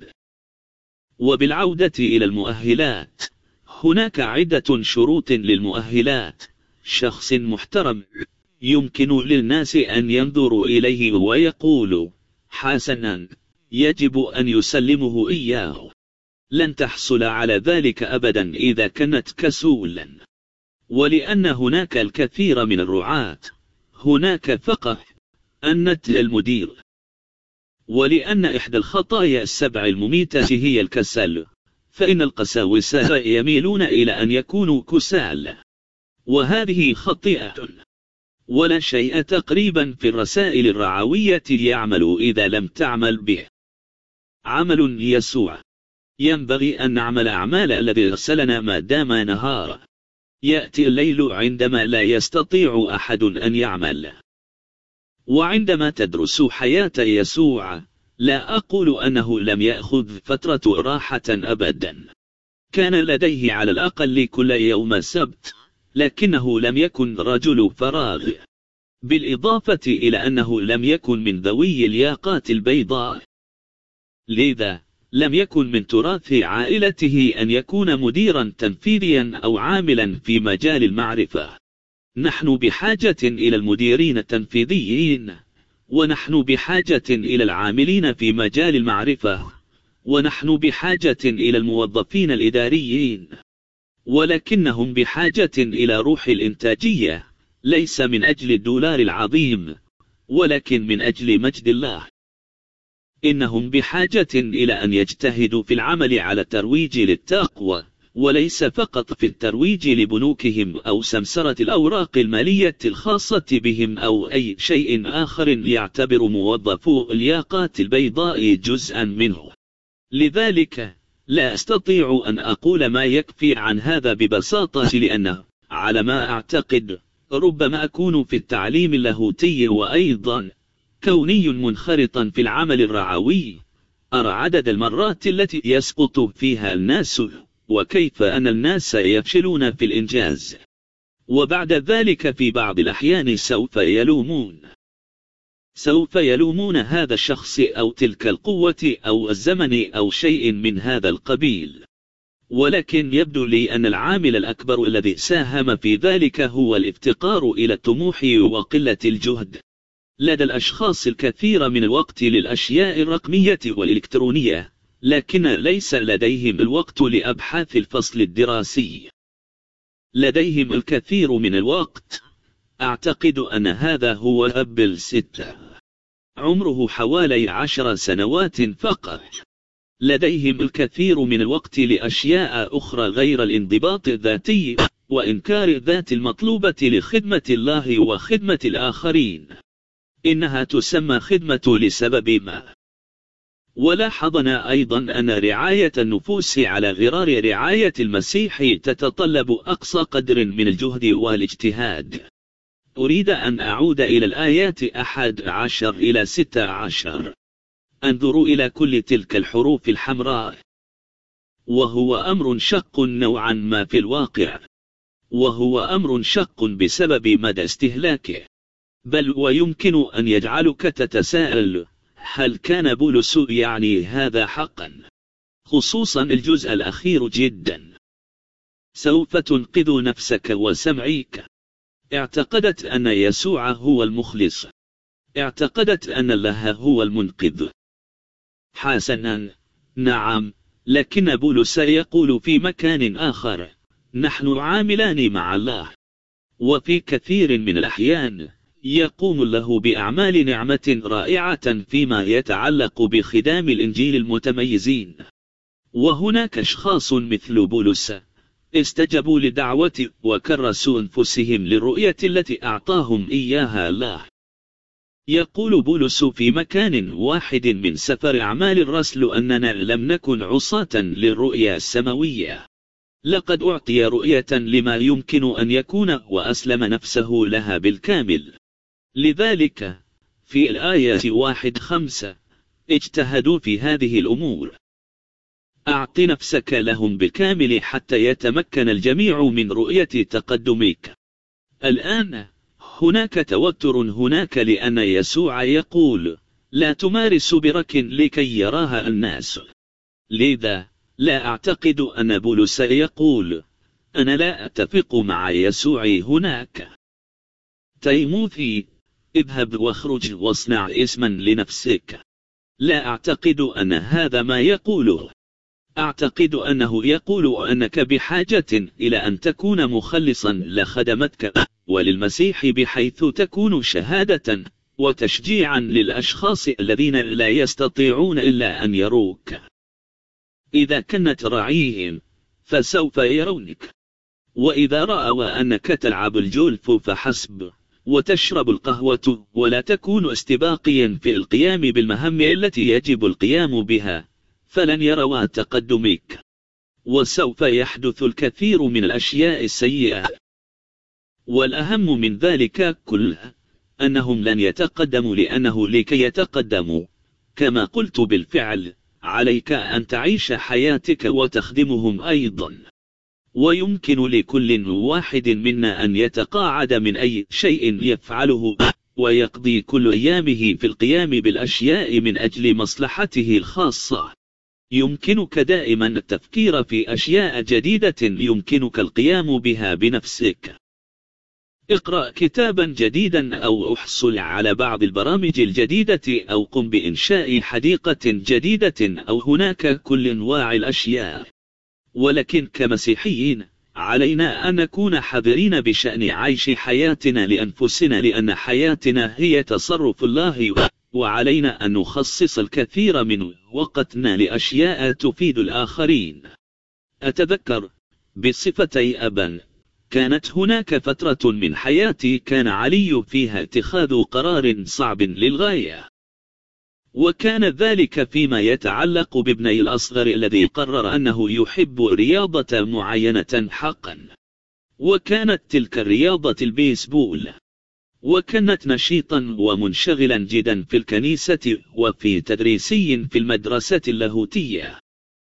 وبالعودة إلى المؤهلات، هناك عدة شروط للمؤهلات. شخص محترم يمكن للناس أن ينظروا إليه ويقولوا: حسنا، يجب أن يسلمه إياه. لن تحصل على ذلك أبدا إذا كانت كسولا، ولأن هناك الكثير من الرعاة، هناك فقط أنت المدير. ولأن إحدى الخطايا السبع المميتة هي الكسل، فإن القساوسة يميلون إلى أن يكونوا كسال، وهذه خطيئة. ولا شيء تقريبا في الرسائل الرعوية يعمل إذا لم تعمل به. عمل يسوع. ينبغي أن نعمل أعمال الذي أرسلنا ما دام نهار. يأتي الليل عندما لا يستطيع أحد أن يعمل. وعندما تدرس حياة يسوع، لا أقول أنه لم يأخذ فترة راحة أبدا. كان لديه على الأقل كل يوم سبت، لكنه لم يكن رجل فراغ، بالإضافة إلى أنه لم يكن من ذوي الياقات البيضاء. لذا لم يكن من تراث عائلته أن يكون مديرا تنفيذيا أو عاملا في مجال المعرفة. نحن بحاجة إلى المديرين التنفيذيين، ونحن بحاجة إلى العاملين في مجال المعرفة، ونحن بحاجة إلى الموظفين الإداريين، ولكنهم بحاجة إلى روح الإنتاجية، ليس من أجل الدولار العظيم، ولكن من أجل مجد الله. إنهم بحاجة إلى أن يجتهدوا في العمل على الترويج للتقوى، وليس فقط في الترويج لبنوكهم أو سمسرة الأوراق المالية الخاصة بهم أو أي شيء آخر يعتبر موظفو الياقات البيضاء جزءا منه. لذلك لا أستطيع أن أقول ما يكفي عن هذا ببساطة، لأنه على ما أعتقد ربما أكون في التعليم اللاهوتي وأيضا كوني منخرطا في العمل الرعوي، أرى عدد المرات التي يسقط فيها الناس، وكيف أن الناس يفشلون في الإنجاز، وبعد ذلك في بعض الأحيان سوف يلومون سوف يلومون هذا الشخص أو تلك القوة أو الزمن أو شيء من هذا القبيل. ولكن يبدو لي أن العامل الأكبر الذي ساهم في ذلك هو الافتقار إلى الطموح وقلة الجهد. لدى الأشخاص الكثير من الوقت للأشياء الرقمية والإلكترونية، لكن ليس لديهم الوقت لأبحاث الفصل الدراسي. لديهم الكثير من الوقت. أعتقد أن هذا هو أبل ستة، عمره حوالي عشر سنوات فقط. لديهم الكثير من الوقت لأشياء أخرى غير الانضباط الذاتي وإنكار الذات المطلوبة لخدمة الله وخدمة الآخرين. إنها تسمى خدمة لسبب ما. ولاحظنا أيضا أن رعاية النفوس على غرار رعاية المسيح تتطلب أقصى قدر من الجهد والاجتهاد. أريد أن أعود إلى الآيات أحد عشر إلى ستة عشر. انظروا إلى كل تلك الحروف الحمراء، وهو أمر شق نوعا ما في الواقع، وهو أمر شق بسبب مدى استهلاكه، بل ويمكن أن يجعلك تتساءل: هل كان بولس يعني هذا حقا؟ خصوصا الجزء الأخير جدا. سوف تنقذ نفسك وسمعك. اعتقدت أن يسوع هو المخلص، اعتقدت أن الله هو المنقذ. حسنا، نعم، لكن بولس يقول في مكان آخر: نحن عاملان مع الله. وفي كثير من الأحيان يقوم الله بأعمال نعمة رائعة فيما يتعلق بخدام الإنجيل المتميزين. وهناك أشخاص مثل بولس استجابوا لدعوة وكرسوا أنفسهم للرؤية التي أعطاهم إياها الله. يقول بولس في مكان واحد من سفر أعمال الرسل أننا لم نكن عصاة للرؤيا السماوية، لقد أعطي رؤية لما يمكن أن يكون وأسلم نفسه لها بالكامل. لذلك في الآية واحد خمسة اجتهدوا في هذه الأمور. أعط نفسك لهم بالكامل حتى يتمكن الجميع من رؤية تقدمك. الآن هناك توتر هناك، لأن يسوع يقول: لا تمارس برك لكي يراها الناس. لذا لا أعتقد أن بولس يقول: أنا لا أتفق مع يسوع هناك. تيموثي، اذهب واخرج واصنع اسما لنفسك. لا أعتقد أن هذا ما يقوله. أعتقد أنه يقول أنك بحاجة إلى أن تكون مخلصا لخدمتك وللمسيح، بحيث تكون شهادة وتشجيعا للأشخاص الذين لا يستطيعون إلا أن يروك. إذا كنت راعيهم فسوف يرونك، وإذا رأوا أنك تلعب الجولف فحسب وتشرب القهوة ولا تكون استباقيا في القيام بالمهام التي يجب القيام بها، فلن يروا تقدمك، وسوف يحدث الكثير من الأشياء السيئة. والأهم من ذلك كله أنهم لن يتقدموا لأنه لكي يتقدموا، كما قلت بالفعل، عليك أن تعيش حياتك وتخدمهم أيضا. ويمكن لكل واحد منا أن يتقاعد من أي شيء يفعله ويقضي كل أيامه في القيام بالأشياء من أجل مصلحته الخاصة. يمكنك دائما التفكير في أشياء جديدة يمكنك القيام بها بنفسك. اقرأ كتابا جديدا أو احصل على بعض البرامج الجديدة أو قم بإنشاء حديقة جديدة أو هناك كل أنواع الأشياء. ولكن كمسيحيين علينا أن نكون حذرين بشأن عيش حياتنا لأنفسنا، لأن حياتنا هي تصرف الله، وعلينا أن نخصص الكثير من وقتنا لأشياء تفيد الآخرين. أتذكر بصفتي أبا كانت هناك فترة من حياتي كان علي فيها اتخاذ قرار صعب للغاية، وكان ذلك فيما يتعلق بابني الأصغر الذي قرر أنه يحب رياضة معينة حقا، وكانت تلك الرياضة البيسبول. وكانت نشيطا ومنشغلا جدا في الكنيسة وفي تدريسي في المدرسة اللاهوتية،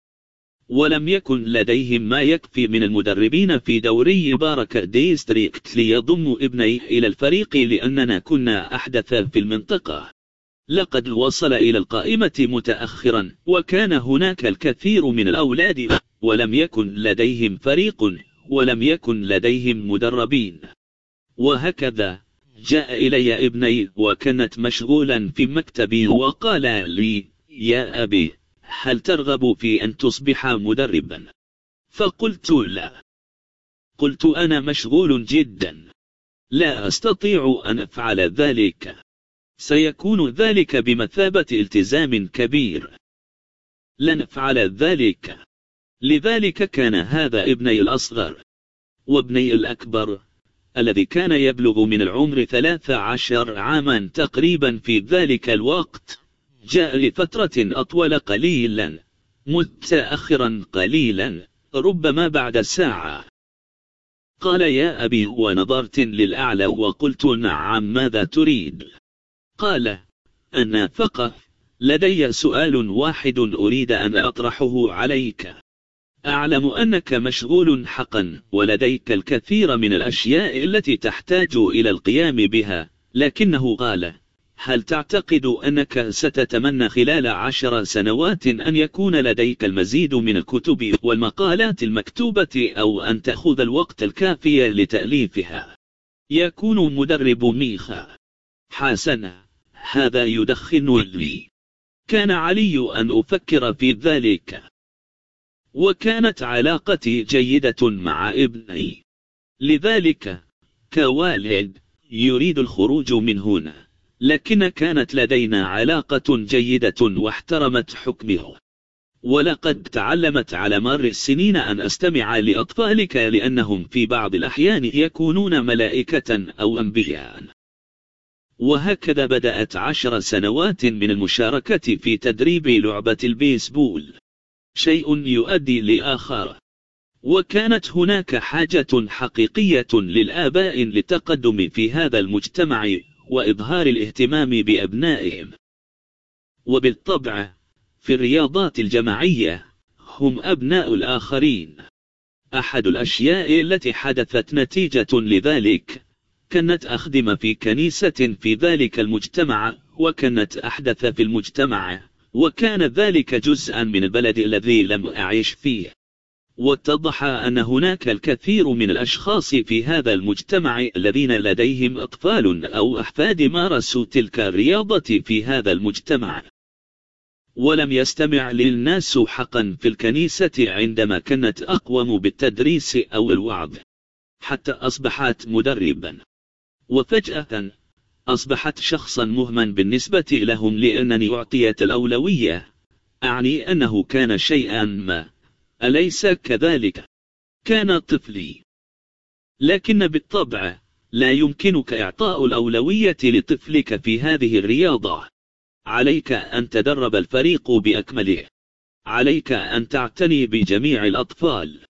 ولم يكن لديهم ما يكفي من المدربين في دوري باركة ديستريكت ليضموا ابني إلى الفريق، لأننا كنا أحدث في المنطقة. لقد وصل إلى القائمة متأخرا، وكان هناك الكثير من الأولاد ولم يكن لديهم فريق ولم يكن لديهم مدربين. وهكذا جاء إلي ابني وكانت مشغولا في مكتبي وقال لي: يا أبي، هل ترغب في أن تصبح مدربا؟ فقلت لا. قلت: أنا مشغول جدا، لا أستطيع أن أفعل ذلك. سيكون ذلك بمثابة التزام كبير، لن أفعل ذلك. لذلك كان هذا ابني الأصغر، وابني الأكبر الذي كان يبلغ من العمر ثلاث عشر عاما تقريبا في ذلك الوقت جاء لفترة أطول قليلا، متأخرا قليلا، ربما بعد ساعة. قال: يا أبي، ونظرت للأعلى وقلت: نعم، ماذا تريد؟ قال: أنا فقط لدي سؤال واحد أريد أن أطرحه عليك. أعلم أنك مشغول حقا ولديك الكثير من الأشياء التي تحتاج إلى القيام بها، لكنه قال: هل تعتقد أنك ستتمنى خلال عشر سنوات أن يكون لديك المزيد من الكتب والمقالات المكتوبة، أو أن تأخذ الوقت الكافي لتأليفها؟ يكون مدرب ميخا. حسنا، هذا يدخن لي. كان علي أن أفكر في ذلك، وكانت علاقتي جيدة مع ابني، لذلك كوالد يريد الخروج من هنا، لكن كانت لدينا علاقة جيدة واحترمت حكمه. ولقد تعلمت على مر السنين أن أستمع لأطفالك، لأنهم في بعض الأحيان يكونون ملائكة أو أنبياء. وهكذا بدأت عشر سنوات من المشاركة في تدريب لعبة البيسبول، شيء يؤدي لآخر. وكانت هناك حاجة حقيقية للآباء للتقدم في هذا المجتمع وإظهار الاهتمام بأبنائهم. وبالطبع في الرياضات الجماعية هم أبناء الآخرين. أحد الأشياء التي حدثت نتيجة لذلك، كانت أخدم في كنيسة في ذلك المجتمع، وكانت أحدث في المجتمع، وكان ذلك جزءا من البلد الذي لم أعيش فيه. واتضح أن هناك الكثير من الأشخاص في هذا المجتمع الذين لديهم أطفال أو أحفاد مارسوا تلك الرياضة في هذا المجتمع. ولم يستمع للناس حقا في الكنيسة عندما كانت أقوم بالتدريس أو الوعظ، حتى أصبحت مدربا، وفجأة أصبحت شخصا مهما بالنسبة لهم لأنني أعطيت الأولوية. أعني أنه كان شيئا ما، أليس كذلك؟ كان طفلي. لكن بالطبع لا يمكنك إعطاء الأولوية لطفلك في هذه الرياضة. عليك أن تدرب الفريق بأكمله، عليك أن تعتني بجميع الأطفال.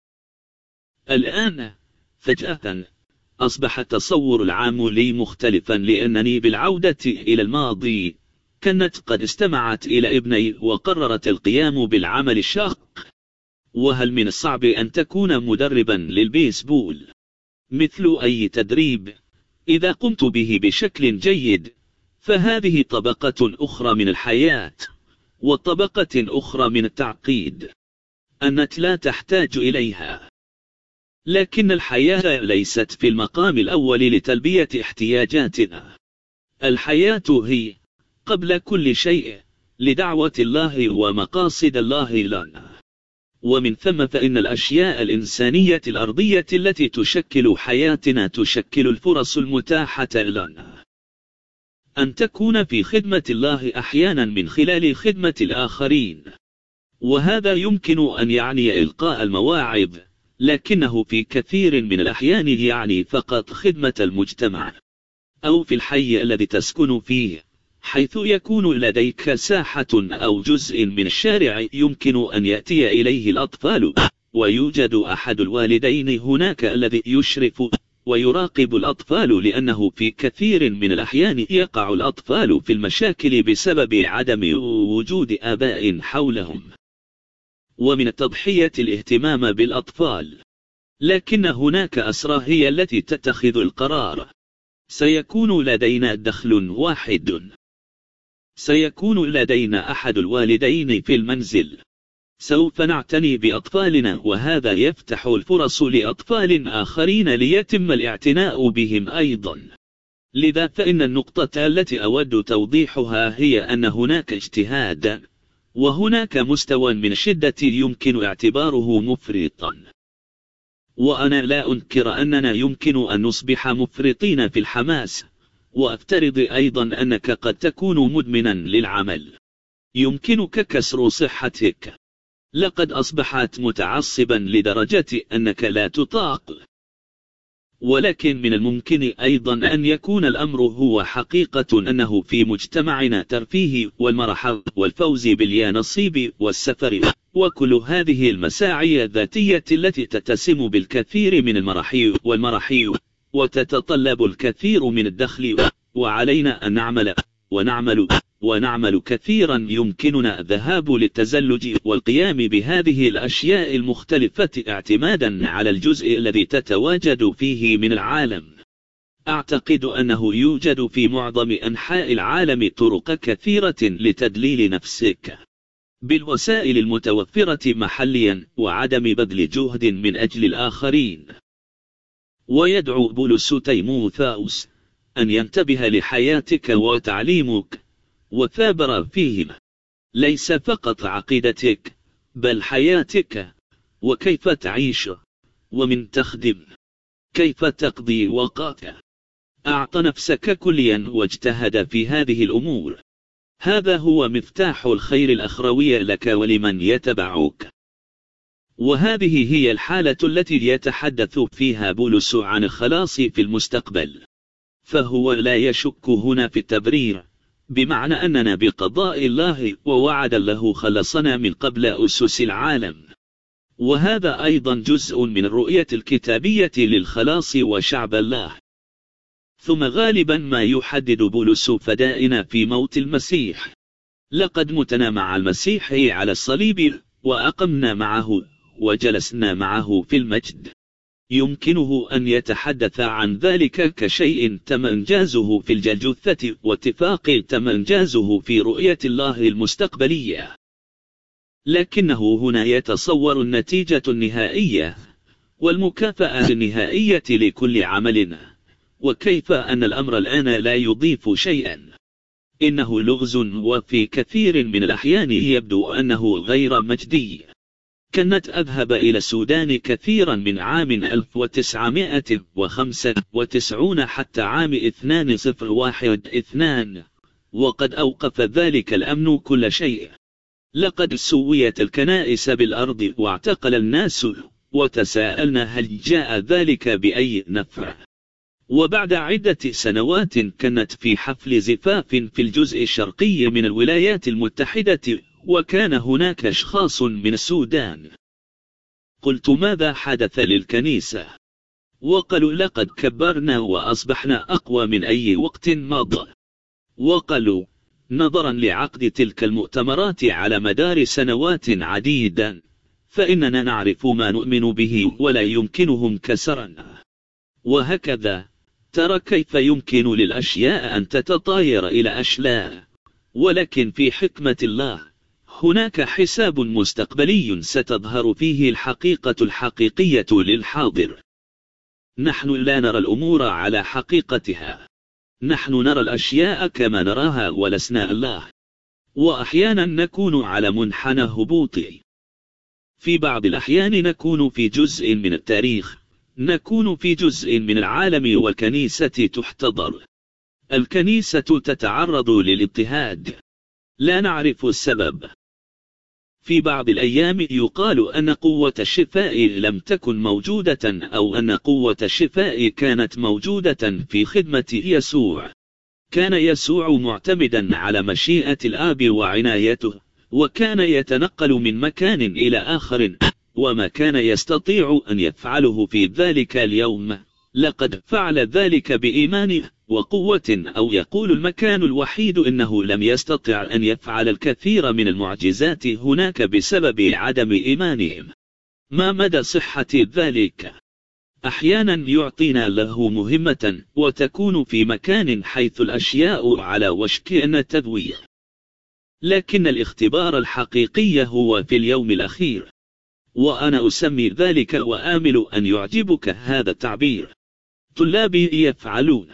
الآن فجأة أصبح التصور العام لي مختلفا، لأنني بالعودة إلى الماضي كانت قد استمعت إلى ابني وقررت القيام بالعمل الشاق. وهل من الصعب أن تكون مدربا للبيسبول؟ مثل أي تدريب، إذا قمت به بشكل جيد فهذه طبقة أخرى من الحياة، وطبقة أخرى من التعقيد أنت لا تحتاج إليها. لكن الحياة ليست في المقام الأول لتلبية احتياجاتنا. الحياة هي قبل كل شيء لدعوة الله ومقاصد الله لنا. ومن ثم فإن الأشياء الإنسانية الأرضية التي تشكل حياتنا تشكل الفرص المتاحة لنا أن تكون في خدمة الله أحيانا من خلال خدمة الآخرين. وهذا يمكن أن يعني إلقاء المواعظ، لكنه في كثير من الأحيان يعني فقط خدمة المجتمع، أو في الحي الذي تسكن فيه، حيث يكون لديك ساحة أو جزء من الشارع يمكن أن يأتي إليه الأطفال، ويوجد أحد الوالدين هناك الذي يشرف ويراقب الأطفال، لأنه في كثير من الأحيان يقع الأطفال في المشاكل بسبب عدم وجود آباء حولهم. ومن التضحية الاهتمام بالأطفال، لكن هناك أسرى هي التي تتخذ القرار. سيكون لدينا دخل واحد، سيكون لدينا أحد الوالدين في المنزل، سوف نعتني بأطفالنا، وهذا يفتح الفرص لأطفال آخرين ليتم الاعتناء بهم أيضا. لذا فإن النقطة التي أود توضيحها هي أن هناك اجتهاد، وهناك مستوى من الشدة يمكن اعتباره مفرطا. وأنا لا أنكر أننا يمكن أن نصبح مفرطين في الحماس، وأفترض أيضا أنك قد تكون مدمنا للعمل. يمكنك كسر صحتك، لقد أصبحت متعصبا لدرجة أنك لا تطاق. ولكن من الممكن أيضا أن يكون الأمر هو حقيقة أنه في مجتمعنا ترفيه والمرح والفوز باليانصيب والسفر وكل هذه المساعي الذاتية التي تتسم بالكثير من المرح والمرح وتتطلب الكثير من الدخل، وعلينا أن نعمل ونعمل ونعمل كثيرا يمكننا الذهاب للتزلج والقيام بهذه الأشياء المختلفة اعتمادا على الجزء الذي تتواجد فيه من العالم. أعتقد أنه يوجد في معظم أنحاء العالم طرق كثيرة لتدليل نفسك بالوسائل المتوفرة محليا وعدم بذل جهد من أجل الآخرين. ويدعو بولس تيموثاوس أن ينتبه لحياتك وتعليمك وثابر فيهم، ليس فقط عقيدتك بل حياتك، وكيف تعيش ومن تخدم، كيف تقضي وقتك. أعط نفسك كليا واجتهد في هذه الأمور، هذا هو مفتاح الخير الأخروي لك ولمن يتبعك. وهذه هي الحالة التي يتحدث فيها بولس عن الخلاص في المستقبل، فهو لا يشك هنا في التبرير، بمعنى أننا بقضاء الله ووعد له خلصنا من قبل أسس العالم. وهذا أيضا جزء من الرؤية الكتابية للخلاص وشعب الله. ثم غالبا ما يحدد بولس فدائنا في موت المسيح. لقد متنا مع المسيح على الصليب وأقمنا معه وجلسنا معه في المجد. يمكنه أن يتحدث عن ذلك كشيء تم إنجازه في الجثة واتفاق تم إنجازه في رؤية الله المستقبلية، لكنه هنا يتصور النتيجة النهائية والمكافأة النهائية لكل عملنا، وكيف أن الأمر الآن لا يضيف شيئا. إنه لغز، وفي كثير من الأحيان يبدو أنه غير مجدي. كانت أذهب إلى السودان كثيرا من عام ألف وتسعمائة وخمسة وتسعين حتى عام اثنين صفر واحد اثنان، وقد أوقف ذلك الأمن كل شيء. لقد سويت الكنائس بالأرض واعتقل الناس، وتساءلنا هل جاء ذلك بأي نفع. وبعد عدة سنوات كانت في حفل زفاف في الجزء الشرقي من الولايات المتحدة، وكان هناك أشخاص من السودان. قلت ماذا حدث للكنيسة؟ وقالوا لقد كبرنا وأصبحنا أقوى من أي وقت مضى. وقالوا نظرا لعقد تلك المؤتمرات على مدار سنوات عديدة فإننا نعرف ما نؤمن به ولا يمكنهم كسرنا. وهكذا ترى كيف يمكن للأشياء أن تتطاير إلى أشلاء، ولكن في حكمة الله هناك حساب مستقبلي ستظهر فيه الحقيقة الحقيقية للحاضر. نحن لا نرى الأمور على حقيقتها، نحن نرى الأشياء كما نراها ولسنا الله. وأحيانا نكون على منحنى هبوطي. في بعض الأحيان نكون في جزء من التاريخ، نكون في جزء من العالم والكنيسة تحتضر. الكنيسة تتعرض للاضطهاد، لا نعرف السبب. في بعض الأيام يقال أن قوة الشفاء لم تكن موجودة، أو أن قوة الشفاء كانت موجودة في خدمة يسوع. كان يسوع معتمدا على مشيئة الآب وعنايته، وكان يتنقل من مكان إلى آخر، وما كان يستطيع أن يفعله في ذلك اليوم لقد فعل ذلك بإيمانه وقوة، أو يقول المكان الوحيد إنه لم يستطع أن يفعل الكثير من المعجزات هناك بسبب عدم إيمانهم. ما مدى صحة ذلك؟ أحيانا يعطينا له مهمة وتكون في مكان حيث الأشياء على وشك أن تذوي، لكن الاختبار الحقيقي هو في اليوم الأخير. وأنا أسمي ذلك وآمل أن يعجبك هذا التعبير. طلابي يفعلون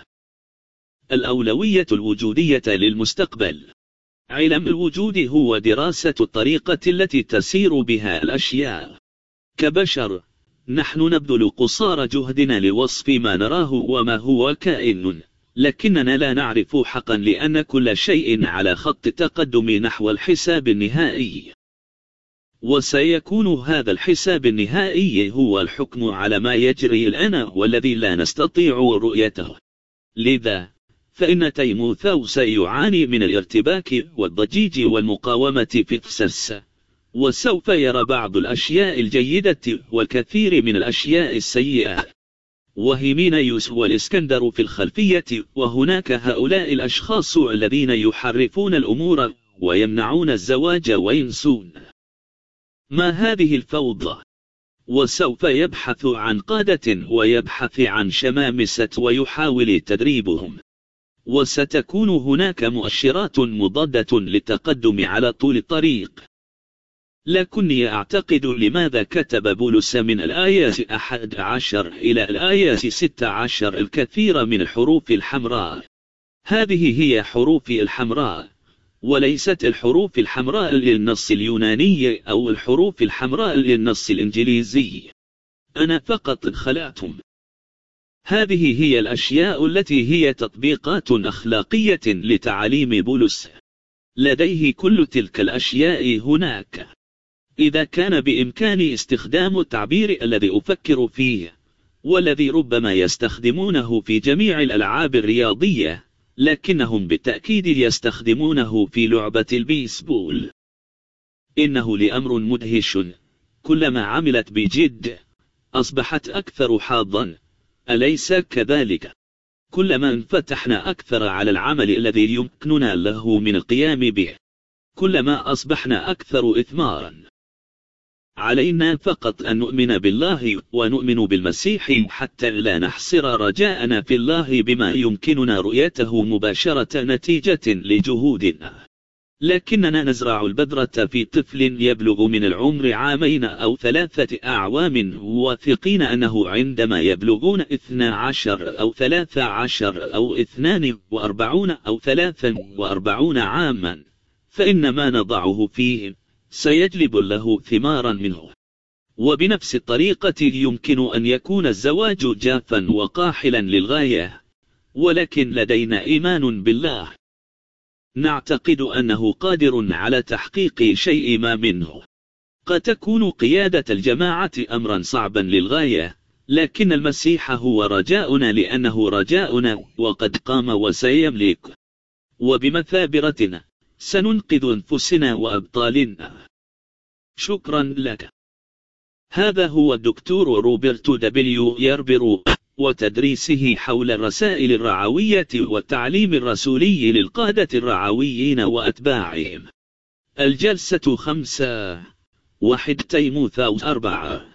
الأولوية الوجودية للمستقبل. علم الوجود هو دراسة الطريقة التي تسير بها الأشياء. كبشر نحن نبذل قصارى جهدنا لوصف ما نراه وما هو كائن، لكننا لا نعرف حقا لأن كل شيء على خط تقدم نحو الحساب النهائي. وسيكون هذا الحساب النهائي هو الحكم على ما يجري الآن والذي لا نستطيع رؤيته. لذا فإن تيموثاوس يعاني من الارتباك والضجيج والمقاومة في السس، وسوف يرى بعض الأشياء الجيدة والكثير من الأشياء السيئة. وهيمينيوس والإسكندر في الخلفية، وهناك هؤلاء الأشخاص الذين يحرفون الأمور ويمنعون الزواج وينسون. ما هذه الفوضى؟ وسوف يبحث عن قادة ويبحث عن شمامسة ويحاول تدريبهم، وستكون هناك مؤشرات مضادة للتقدم على طول الطريق. لكني أعتقد لماذا كتب بولس من الآيات أحد عشر إلى الآيات ست عشر الكثير من الحروف الحمراء. هذه هي حروف الحمراء، وليست الحروف الحمراء للنص اليوناني أو الحروف الحمراء للنص الإنجليزي. أنا فقط خلعتهم. هذه هي الأشياء التي هي تطبيقات أخلاقية لتعاليم بولس. لديه كل تلك الأشياء هناك. إذا كان بإمكاني استخدام التعبير الذي أفكر فيه، والذي ربما يستخدمونه في جميع الألعاب الرياضية، لكنهم بالتأكيد يستخدمونه في لعبة البيسبول. إنه لأمر مدهش. كلما عملت بجد أصبحت أكثر حظا، أليس كذلك؟ كلما انفتحنا أكثر على العمل الذي يمكننا له من القيام به، كلما أصبحنا أكثر إثمارا. علينا فقط أن نؤمن بالله ونؤمن بالمسيح حتى لا نحصر رجاءنا في الله بما يمكننا رؤيته مباشرة نتيجة لجهودنا. لكننا نزرع البذرة في طفل يبلغ من العمر عامين أو ثلاثة أعوام، واثقين أنه عندما يبلغون اثنا عشر أو ثلاثة عشر أو اثنان وأربعون أو ثلاثا وأربعون عاما، فإن ما نضعه فيه سيجلب له ثمارا منه. وبنفس الطريقة يمكن أن يكون الزواج جافا وقاحلا للغاية، ولكن لدينا إيمان بالله. نعتقد أنه قادر على تحقيق شيء ما منه. قد تكون قيادة الجماعة أمرا صعبا للغاية، لكن المسيح هو رجاؤنا لأنه رجاؤنا وقد قام وسيملك. وبمثابرتنا سننقذ أنفسنا وأبطالنا. شكرا لك. هذا هو الدكتور روبرت دبليو يربرو، وتدريسه حول الرسائل الرعوية والتعليم الرسولي للقادة الرعويين وأتباعهم. الجلسة خمسة. واحد تيموثاوس أربعة.